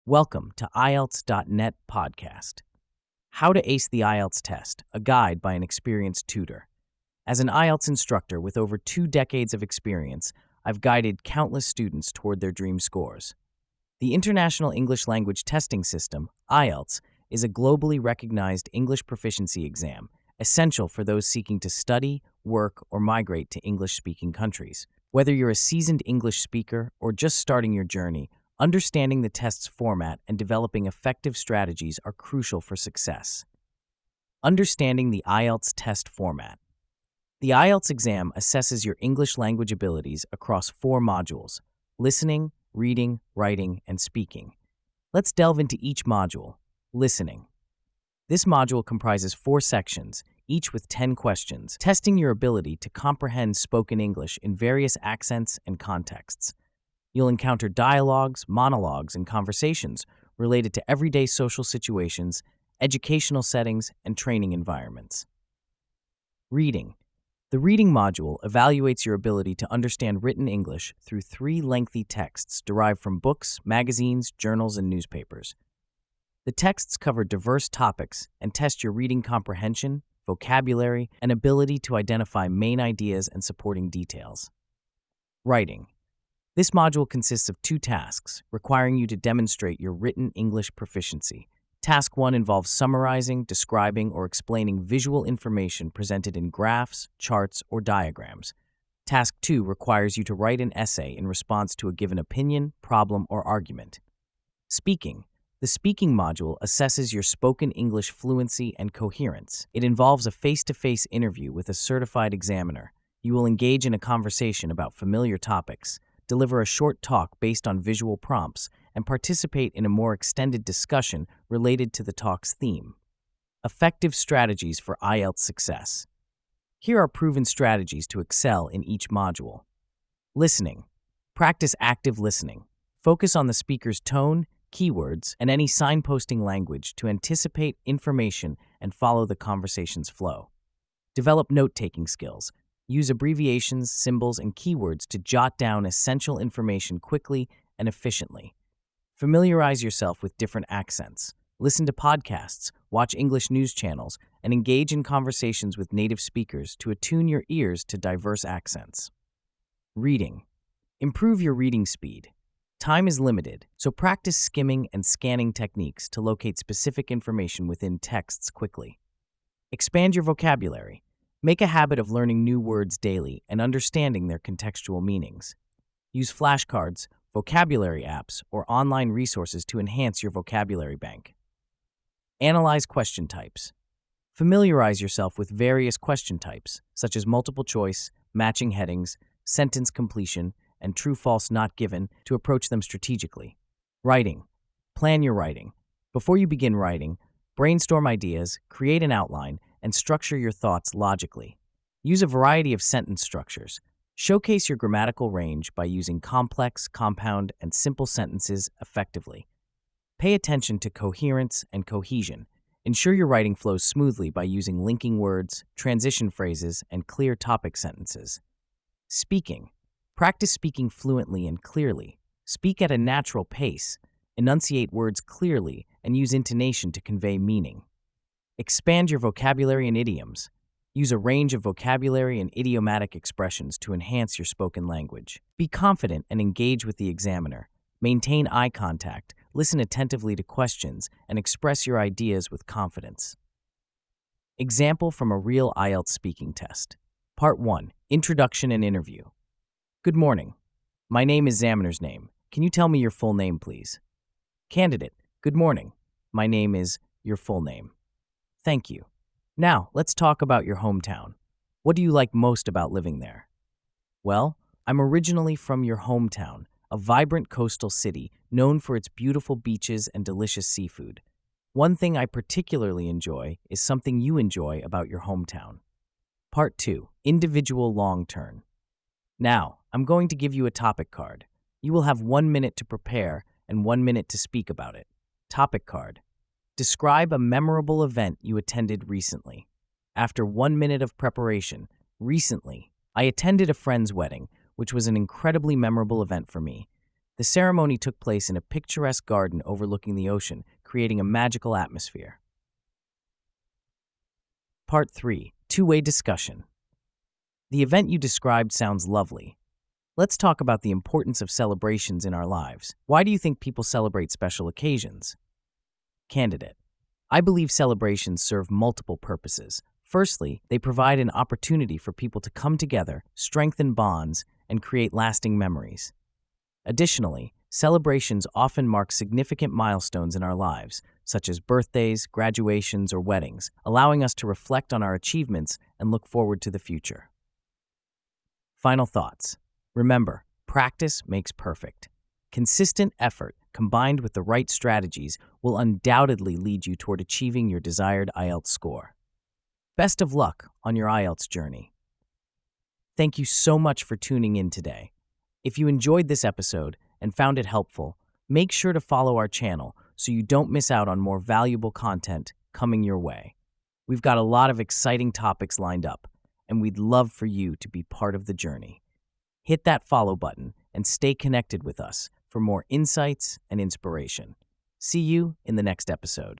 Welcome to IELTS.net podcast. How to Ace the IELTS Test, a guide by an experienced tutor. As an IELTS instructor with over 2 decades of experience, I've guided countless students toward their dream scores. The International English Language Testing System, IELTS, is a globally recognized English proficiency exam, essential for those seeking to study, work, or migrate to English-speaking countries. Whether you're a seasoned English speaker or just starting your journey, understanding the test's format and developing effective strategies are crucial for success. Understanding the IELTS test format. The IELTS exam assesses your English language abilities across 4 modules: listening, reading, writing, and speaking. Let's delve into each module. Listening. This module comprises 4 sections, each with 10 questions, testing your ability to comprehend spoken English in various accents and contexts. You'll encounter dialogues, monologues, and conversations related to everyday social situations, educational settings, and training environments. Reading. The reading module evaluates your ability to understand written English through 3 lengthy texts derived from books, magazines, journals, and newspapers. The texts cover diverse topics and test your reading comprehension, vocabulary, and ability to identify main ideas and supporting details. Writing. This module consists of 2 tasks, requiring you to demonstrate your written English proficiency. Task 1 involves summarizing, describing, or explaining visual information presented in graphs, charts, or diagrams. Task 2 requires you to write an essay in response to a given opinion, problem, or argument. Speaking. The speaking module assesses your spoken English fluency and coherence. It involves a face-to-face interview with a certified examiner. You will engage in a conversation about familiar topics, deliver a short talk based on visual prompts, and participate in a more extended discussion related to the talk's theme. Effective strategies for IELTS success. Here are proven strategies to excel in each module. Listening. Practice active listening. Focus on the speaker's tone, keywords, and any signposting language to anticipate information and follow the conversation's flow. Develop note-taking skills. Use abbreviations, symbols, and keywords to jot down essential information quickly and efficiently. Familiarize yourself with different accents. Listen to podcasts, watch English news channels, and engage in conversations with native speakers to attune your ears to diverse accents. Reading. Improve your reading speed. Time is limited, so practice skimming and scanning techniques to locate specific information within texts quickly. Expand your vocabulary. Make a habit of learning new words daily and understanding their contextual meanings. Use flashcards, vocabulary apps, or online resources to enhance your vocabulary bank. Analyze question types. Familiarize yourself with various question types, such as multiple choice, matching headings, sentence completion, and true-false not given, to approach them strategically. Writing. Plan your writing. Before you begin writing, brainstorm ideas, create an outline, and structure your thoughts logically. Use a variety of sentence structures. Showcase your grammatical range by using complex, compound, and simple sentences effectively. Pay attention to coherence and cohesion. Ensure your writing flows smoothly by using linking words, transition phrases, and clear topic sentences. Speaking. Practice speaking fluently and clearly. Speak at a natural pace. Enunciate words clearly and use intonation to convey meaning. Expand your vocabulary and idioms. Use a range of vocabulary and idiomatic expressions to enhance your spoken language. Be confident and engage with the examiner. Maintain eye contact, listen attentively to questions, and express your ideas with confidence. Example from a real IELTS speaking test. Part 1. Introduction and Interview. Good morning. My name is examiner's name. Can you tell me your full name, please? Candidate. Good morning. My name is your full name. Thank you. Now, let's talk about your hometown. What do you like most about living there? Well, I'm originally from your hometown, a vibrant coastal city known for its beautiful beaches and delicious seafood. One thing I particularly enjoy is something you enjoy about your hometown. Part 2. Individual long turn. Now, I'm going to give you a topic card. You will have 1 minute to prepare and 1 minute to speak about it. Topic card. Describe a memorable event you attended recently. After 1 minute of preparation, recently, I attended a friend's wedding, which was an incredibly memorable event for me. The ceremony took place in a picturesque garden overlooking the ocean, creating a magical atmosphere. Part 3. Two-way discussion. The event you described sounds lovely. Let's talk about the importance of celebrations in our lives. Why do you think people celebrate special occasions? Candidate. I believe celebrations serve multiple purposes. Firstly, they provide an opportunity for people to come together, strengthen bonds, and create lasting memories. Additionally, celebrations often mark significant milestones in our lives, such as birthdays, graduations, or weddings, allowing us to reflect on our achievements and look forward to the future. Final thoughts. Remember, practice makes perfect. Consistent effort, combined with the right strategies, will undoubtedly lead you toward achieving your desired IELTS score. Best of luck on your IELTS journey. Thank you so much for tuning in today. If you enjoyed this episode and found it helpful, make sure to follow our channel so you don't miss out on more valuable content coming your way. We've got a lot of exciting topics lined up, and we'd love for you to be part of the journey. Hit that follow button and stay connected with us for more insights and inspiration. See you in the next episode.